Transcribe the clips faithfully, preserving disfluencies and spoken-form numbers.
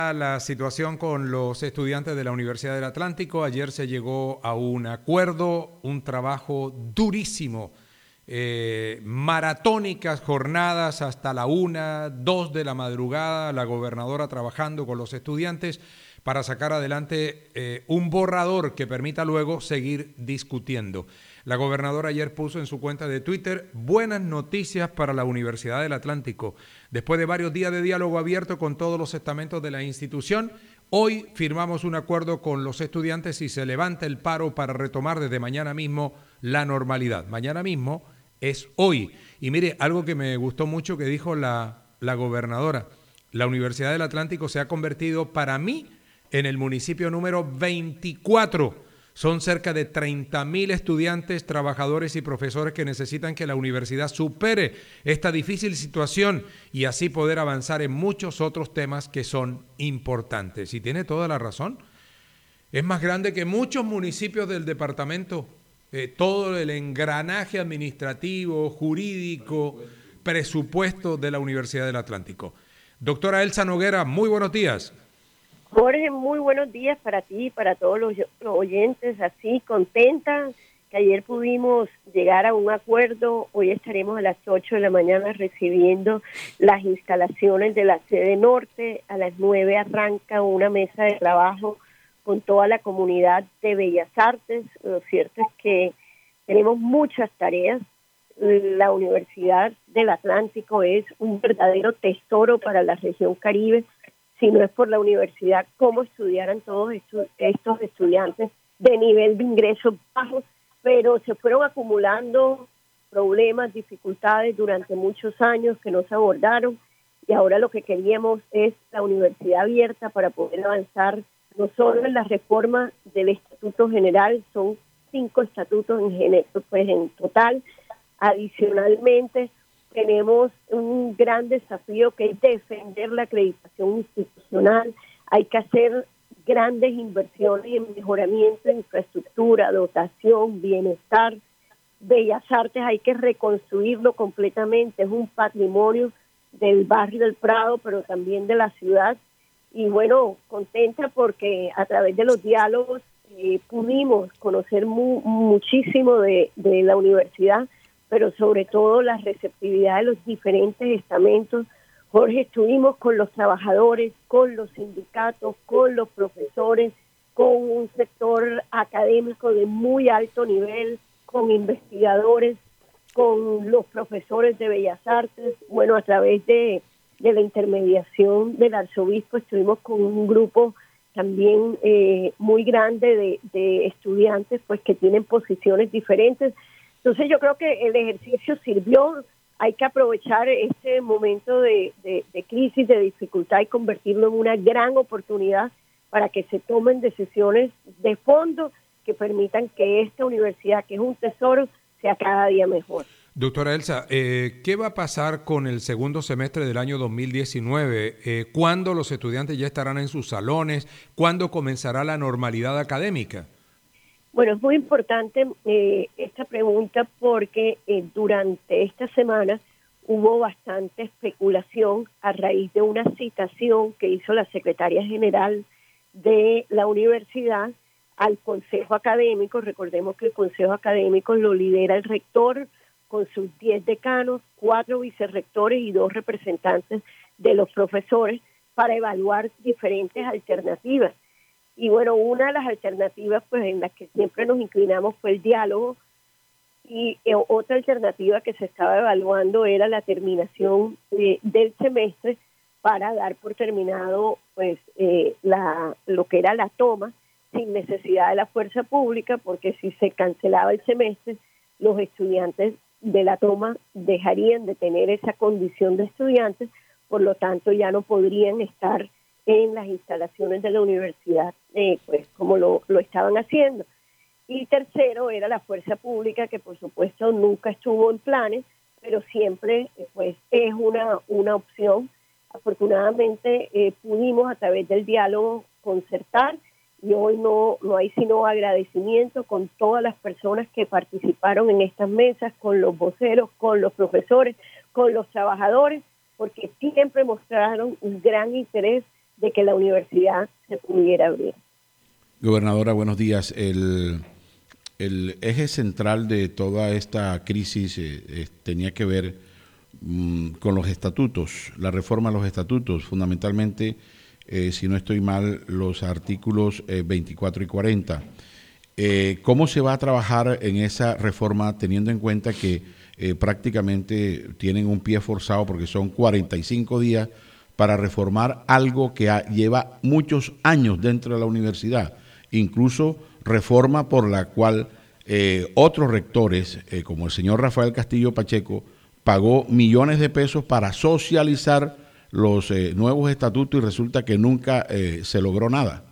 La situación con los estudiantes de la Universidad del Atlántico. Ayer se llegó a un acuerdo, un trabajo durísimo, eh, maratónicas jornadas hasta la una, dos de la madrugada, la gobernadora trabajando con los estudiantes para sacar adelante eh, un borrador que permita luego seguir discutiendo. La gobernadora ayer puso en su cuenta de Twitter: buenas noticias para la Universidad del Atlántico. Después de varios días de diálogo abierto con todos los estamentos de la institución, hoy firmamos un acuerdo con los estudiantes y se levanta el paro para retomar desde mañana mismo la normalidad. Mañana mismo es hoy. Y mire, algo que me gustó mucho que dijo la, la gobernadora: la Universidad del Atlántico se ha convertido para mí en el municipio número veinticuatro. Son cerca de treinta mil estudiantes, trabajadores y profesores que necesitan que la universidad supere esta difícil situación y así poder avanzar en muchos otros temas que son importantes. Y tiene toda la razón. Es más grande que muchos municipios del departamento. Eh, todo el engranaje administrativo, jurídico, presupuesto de la Universidad del Atlántico. Doctora Elsa Noguera, muy buenos días. Jorge, muy buenos días para ti y para todos los, los oyentes. Así, contenta que ayer pudimos llegar a un acuerdo. Hoy estaremos a las ocho de la mañana recibiendo las instalaciones de la sede norte. A las nueve arranca una mesa de trabajo con toda la comunidad de Bellas Artes. Lo cierto es que tenemos muchas tareas. La Universidad del Atlántico es un verdadero tesoro para la región Caribe. Si no es por la universidad, cómo estudiaran todos estos, estos estudiantes de nivel de ingresos bajos, pero se fueron acumulando problemas, dificultades durante muchos años que no se abordaron y ahora lo que queríamos es la universidad abierta para poder avanzar no solo en la reforma del Estatuto General, son cinco estatutos en, gener- pues en total, adicionalmente tenemos un gran desafío que es defender la acreditación institucional. Hay que hacer grandes inversiones en mejoramiento de infraestructura, dotación, bienestar. Bellas Artes hay que reconstruirlo completamente. Es un patrimonio del barrio del Prado, pero también de la ciudad. Y bueno, contenta porque a través de los diálogos eh, pudimos conocer mu- muchísimo de, de la universidad, pero sobre todo la receptividad de los diferentes estamentos. Jorge, estuvimos con los trabajadores, con los sindicatos, con los profesores, con un sector académico de muy alto nivel, con investigadores, con los profesores de Bellas Artes. Bueno, a través de, de la intermediación del arzobispo estuvimos con un grupo también eh, muy grande de, de estudiantes pues que tienen posiciones diferentes. Entonces yo creo que el ejercicio sirvió. Hay que aprovechar este momento de, de, de crisis, de dificultad y convertirlo en una gran oportunidad para que se tomen decisiones de fondo que permitan que esta universidad, que es un tesoro, sea cada día mejor. Doctora Elsa, eh, ¿qué va a pasar con el segundo semestre del año dos mil diecinueve? Eh, ¿Cuándo los estudiantes ya estarán en sus salones? ¿Cuándo comenzará la normalidad académica? Bueno, es muy importante eh, esta pregunta porque eh, durante esta semana hubo bastante especulación a raíz de una citación que hizo la secretaria general de la universidad al Consejo Académico. Recordemos que el Consejo Académico lo lidera el rector con sus diez decanos, cuatro vicerrectores y dos representantes de los profesores para evaluar diferentes alternativas. Y bueno, una de las alternativas pues en las que siempre nos inclinamos fue el diálogo y eh, otra alternativa que se estaba evaluando era la terminación de, del semestre para dar por terminado pues eh, la lo que era la toma sin necesidad de la fuerza pública, porque si se cancelaba el semestre, los estudiantes de la toma dejarían de tener esa condición de estudiantes, por lo tanto ya no podrían estar en las instalaciones de la universidad, eh, pues como lo, lo estaban haciendo. Y tercero era la fuerza pública, que por supuesto nunca estuvo en planes, pero siempre eh, pues es una, una opción. Afortunadamente eh, pudimos a través del diálogo concertar y hoy no, no hay sino agradecimiento con todas las personas que participaron en estas mesas, con los voceros, con los profesores, con los trabajadores, porque siempre mostraron un gran interés de que la universidad se pudiera abrir. Gobernadora, buenos días. El, el eje central de toda esta crisis eh, eh, tenía que ver mm, con los estatutos, la reforma a los estatutos, fundamentalmente, eh, si no estoy mal, los artículos eh, veinticuatro y cuarenta. Eh, ¿Cómo se va a trabajar en esa reforma teniendo en cuenta que eh, prácticamente tienen un pie forzado porque son cuarenta y cinco días para reformar algo que ha, lleva muchos años dentro de la universidad? Incluso reforma por la cual eh, otros rectores, eh, como el señor Rafael Castillo Pacheco, pagó millones de pesos para socializar los eh, nuevos estatutos y resulta que nunca eh, se logró nada.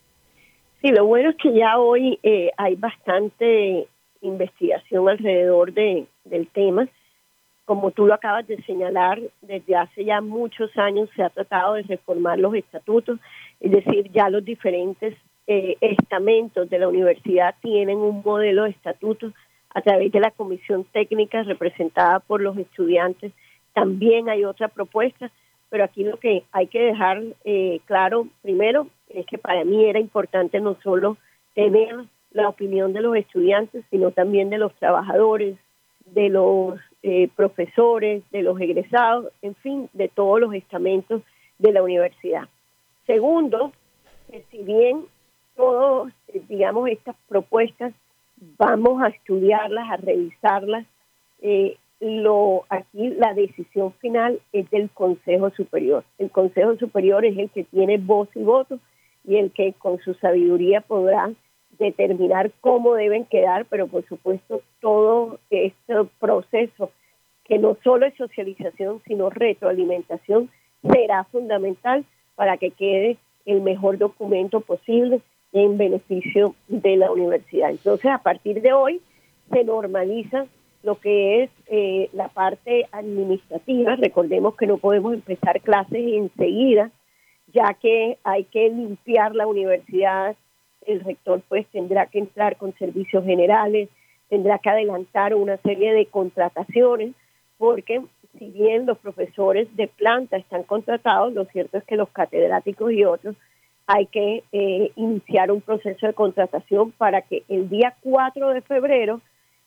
Sí, lo bueno es que ya hoy eh, hay bastante investigación alrededor de, del tema. Como tú lo acabas de señalar, desde hace ya muchos años se ha tratado de reformar los estatutos, es decir, ya los diferentes eh, estamentos de la universidad tienen un modelo de estatutos a través de la comisión técnica representada por los estudiantes. También hay otra propuesta, pero aquí lo que hay que dejar eh, claro primero es que para mí era importante no solo tener la opinión de los estudiantes, sino también de los trabajadores, de los eh, profesores, de los egresados, en fin, de todos los estamentos de la universidad. Segundo, que si bien todos, eh, digamos, estas propuestas, vamos a estudiarlas, a revisarlas, eh, lo aquí la decisión final es del Consejo Superior. El Consejo Superior es el que tiene voz y voto y el que con su sabiduría podrá determinar cómo deben quedar, pero por supuesto todo este proceso, que no solo es socialización, sino retroalimentación, será fundamental para que quede el mejor documento posible en beneficio de la universidad. Entonces, a partir de hoy, se normaliza lo que es eh, la parte administrativa. Recordemos que no podemos empezar clases enseguida, ya que hay que limpiar la universidad. El rector pues tendrá que entrar con servicios generales, tendrá que adelantar una serie de contrataciones, porque si bien los profesores de planta están contratados, lo cierto es que los catedráticos y otros hay que eh, iniciar un proceso de contratación para que el día cuatro de febrero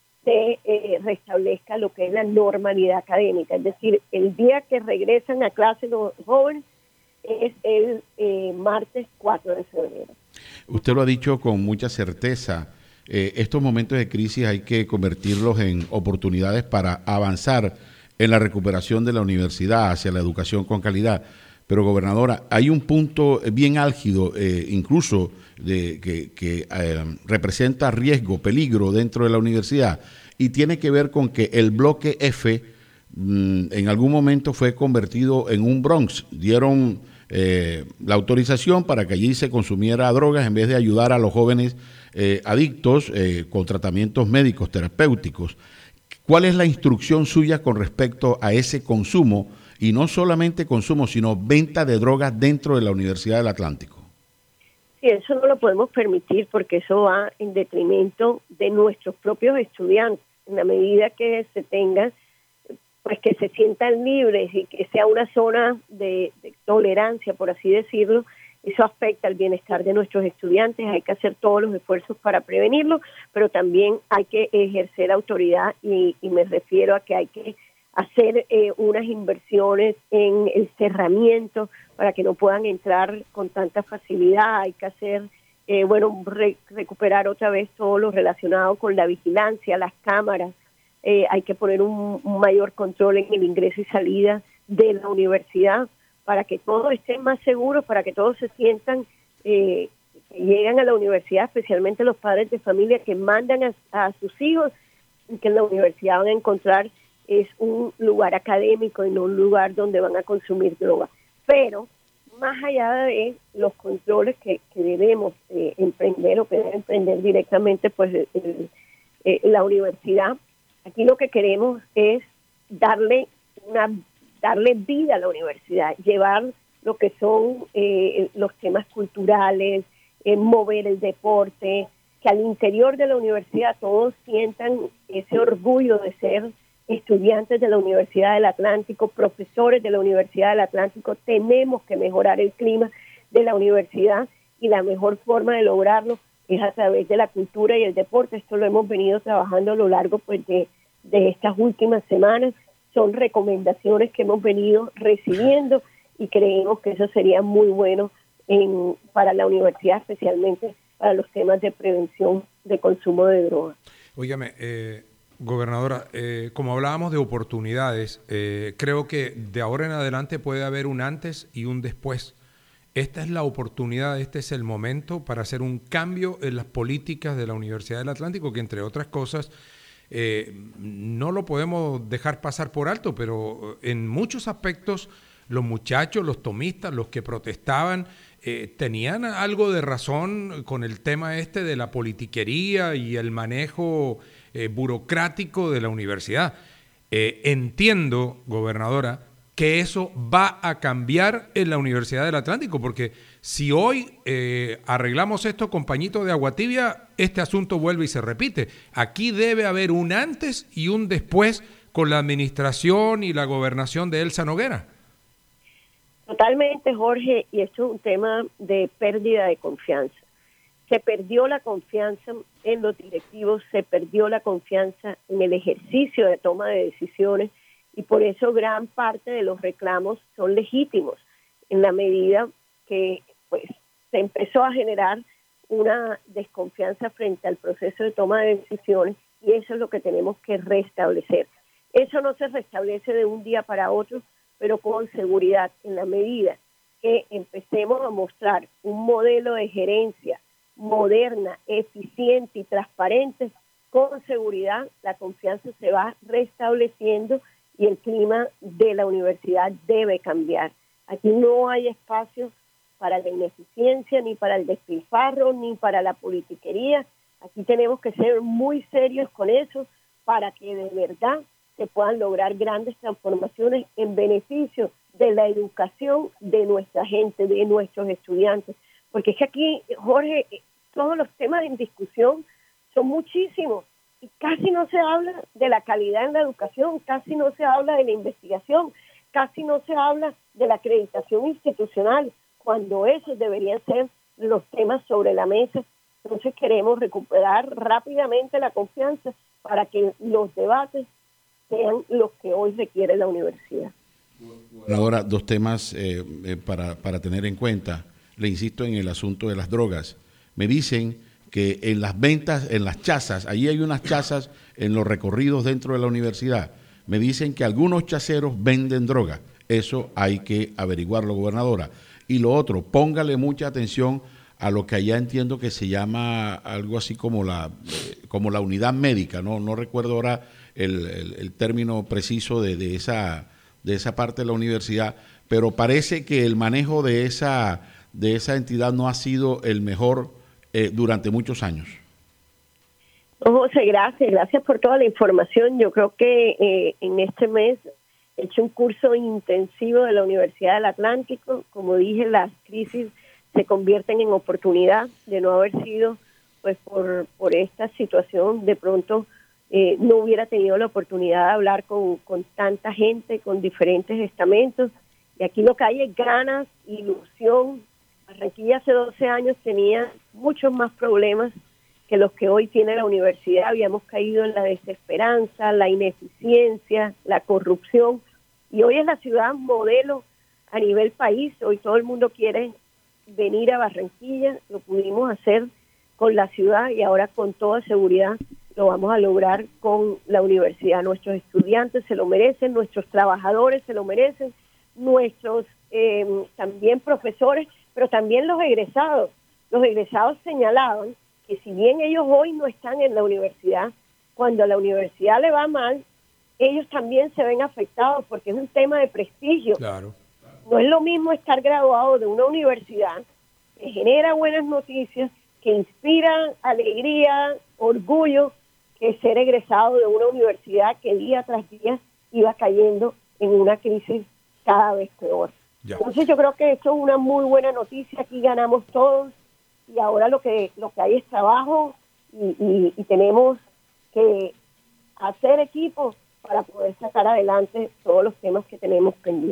se eh, restablezca lo que es la normalidad académica. Es decir, el día que regresan a clase los jóvenes es el eh, martes cuatro de febrero. Usted lo ha dicho con mucha certeza. Eh, estos momentos de crisis hay que convertirlos en oportunidades para avanzar en la recuperación de la universidad hacia la educación con calidad. Pero, gobernadora, hay un punto bien álgido, eh, incluso de, que, que eh, representa riesgo, peligro dentro de la universidad, y tiene que ver con que el bloque F mmm, en algún momento fue convertido en un Bronx. Dieron eh, la autorización para que allí se consumiera drogas en vez de ayudar a los jóvenes eh, adictos eh, con tratamientos médicos, terapéuticos. ¿Cuál es la instrucción suya con respecto a ese consumo? Y no solamente consumo, sino venta de drogas dentro de la Universidad del Atlántico. Sí, eso no lo podemos permitir porque eso va en detrimento de nuestros propios estudiantes. En la medida que se tenga, pues que se sientan libres y que sea una zona de, de tolerancia, por así decirlo, eso afecta al bienestar de nuestros estudiantes. Hay que hacer todos los esfuerzos para prevenirlo, pero también hay que ejercer autoridad y, y me refiero a que hay que hacer eh, unas inversiones en el cerramiento para que no puedan entrar con tanta facilidad. Hay que hacer, eh, bueno, re recuperar otra vez todo lo relacionado con la vigilancia, las cámaras. Eh, hay que poner un, un mayor control en el ingreso y salida de la universidad para que todos estén más seguros, para que todos se sientan eh, que llegan a la universidad, especialmente los padres de familia que mandan a, a sus hijos, y que en la universidad van a encontrar es un lugar académico y no un lugar donde van a consumir droga. Pero más allá de los controles que, que debemos eh, emprender o que debe emprender directamente pues el, el, eh, la universidad, aquí lo que queremos es darle una darle vida a la universidad, llevar lo que son eh, los temas culturales, eh, mover el deporte, que al interior de la universidad todos sientan ese orgullo de ser estudiantes de la Universidad del Atlántico, profesores de la Universidad del Atlántico. Tenemos que mejorar el clima de la universidad, y la mejor forma de lograrlo es a través de la cultura y el deporte. Esto lo hemos venido trabajando a lo largo pues de, de estas últimas semanas. Son recomendaciones que hemos venido recibiendo y creemos que eso sería muy bueno en, para la universidad, especialmente para los temas de prevención de consumo de drogas. Óigame, eh, gobernadora, eh, como hablábamos de oportunidades, eh, creo que de ahora en adelante puede haber un antes y un después. Esta es la oportunidad, este es el momento para hacer un cambio en las políticas de la Universidad del Atlántico, que entre otras cosas eh, no lo podemos dejar pasar por alto, pero en muchos aspectos los muchachos, los tomistas, los que protestaban, eh, tenían algo de razón con el tema este de la politiquería y el manejo eh, burocrático de la universidad. Eh, entiendo, gobernadora, que eso va a cambiar en la Universidad del Atlántico, porque si hoy eh, arreglamos esto con pañito de agua tibia, este asunto vuelve y se repite. Aquí debe haber un antes y un después con la administración y la gobernación de Elsa Noguera. Totalmente, Jorge, y esto es un tema de pérdida de confianza. Se perdió la confianza en los directivos, se perdió la confianza en el ejercicio de toma de decisiones, y por eso gran parte de los reclamos son legítimos, en la medida que pues se empezó a generar una desconfianza frente al proceso de toma de decisiones, y eso es lo que tenemos que restablecer. Eso no se restablece de un día para otro, pero con seguridad, en la medida que empecemos a mostrar un modelo de gerencia moderna, eficiente y transparente, con seguridad la confianza se va restableciendo y el clima de la universidad debe cambiar. Aquí no hay espacio para la ineficiencia, ni para el despilfarro, ni para la politiquería. Aquí tenemos que ser muy serios con eso para que de verdad se puedan lograr grandes transformaciones en beneficio de la educación de nuestra gente, de nuestros estudiantes. Porque es que aquí, Jorge, todos los temas en discusión son muchísimos y casi no se habla de la calidad en la educación, casi no se habla de la investigación, casi no se habla de la acreditación institucional, cuando esos deberían ser los temas sobre la mesa. Entonces queremos recuperar rápidamente la confianza para que los debates sean los que hoy requiere la universidad. Ahora, dos temas eh, eh, para, para tener en cuenta. Le insisto en el asunto de las drogas. Me dicen que en las ventas, en las chazas, allí hay unas chazas en los recorridos dentro de la universidad. Me dicen que algunos chaceros venden droga. Eso hay que averiguarlo, gobernadora. Y lo otro, póngale mucha atención a lo que allá entiendo que se llama algo así como la, eh, como la unidad médica. No, no recuerdo ahora el, el, el término preciso de, de, esa, de esa parte de la universidad, pero parece que el manejo de esa, de esa entidad no ha sido el mejor eh, durante muchos años. No, José, gracias, gracias por toda la información. Yo creo que eh, en este mes he hecho un curso intensivo de la Universidad del Atlántico. Como dije, las crisis se convierten en oportunidad. De no haber sido pues por, por esta situación, de pronto eh, no hubiera tenido la oportunidad de hablar con, con tanta gente, con diferentes estamentos. Y aquí lo que hay es ganas, ilusión. Barranquilla hace doce años tenía muchos más problemas que los que hoy tiene la universidad. Habíamos caído en la desesperanza, la ineficiencia, la corrupción, y hoy es la ciudad modelo a nivel país. Hoy todo el mundo quiere venir a Barranquilla, lo pudimos hacer con la ciudad y ahora con toda seguridad lo vamos a lograr con la universidad. Nuestros estudiantes se lo merecen, nuestros trabajadores se lo merecen, nuestros eh, también profesores, pero también los egresados. Los egresados señalaban que si bien ellos hoy no están en la universidad, cuando a la universidad le va mal, ellos también se ven afectados porque es un tema de prestigio. Claro. No es lo mismo estar graduado de una universidad que genera buenas noticias, que inspira alegría, orgullo, que ser egresado de una universidad que día tras día iba cayendo en una crisis cada vez peor. Ya. Entonces yo creo que esto es una muy buena noticia. Aquí ganamos todos y ahora lo que lo que hay es trabajo y, y, y tenemos que hacer equipo para poder sacar adelante todos los temas que tenemos pendientes.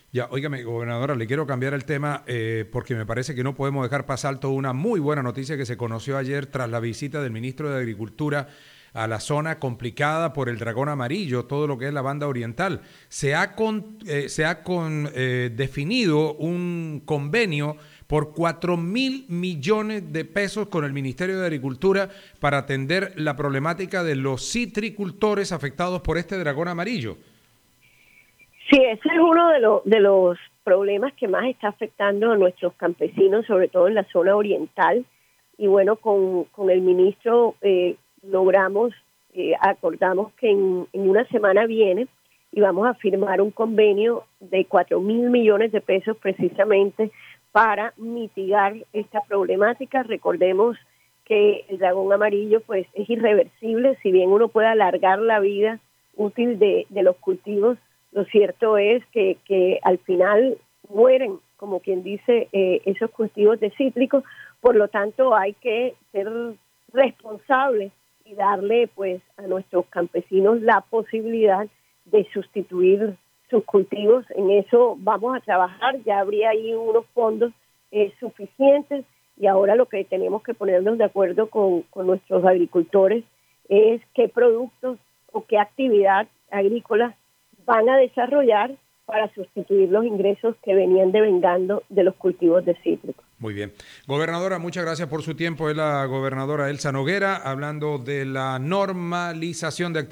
Ya, óigame, gobernadora, le quiero cambiar el tema eh, porque me parece que no podemos dejar pasar alto una muy buena noticia que se conoció ayer tras la visita del ministro de Agricultura a la zona complicada por el dragón amarillo, todo lo que es la banda oriental. Se ha, con, eh, se ha con, eh, definido un convenio por cuatro mil millones de pesos con el Ministerio de Agricultura para atender la problemática de los citricultores afectados por este dragón amarillo. Sí, ese es uno de, lo, de los problemas que más está afectando a nuestros campesinos, sobre todo en la zona oriental. Y bueno, con, con el ministro eh, logramos, eh, acordamos que en, en una semana viene y vamos a firmar un convenio de cuatro mil millones de pesos precisamente para mitigar esta problemática. Recordemos que el dragón amarillo pues es irreversible, si bien uno puede alargar la vida útil de, de los cultivos. Lo cierto es que, que al final mueren, como quien dice, eh, esos cultivos de cítricos. Por lo tanto, hay que ser responsables y darle pues a nuestros campesinos la posibilidad de sustituir sus cultivos. En eso vamos a trabajar, ya habría ahí unos fondos eh, suficientes y ahora lo que tenemos que ponernos de acuerdo con, con nuestros agricultores es qué productos o qué actividad agrícola van a desarrollar para sustituir los ingresos que venían devengando de los cultivos de cítricos. Muy bien. Gobernadora, muchas gracias por su tiempo. Es la gobernadora Elsa Noguera hablando de la normalización de actividades.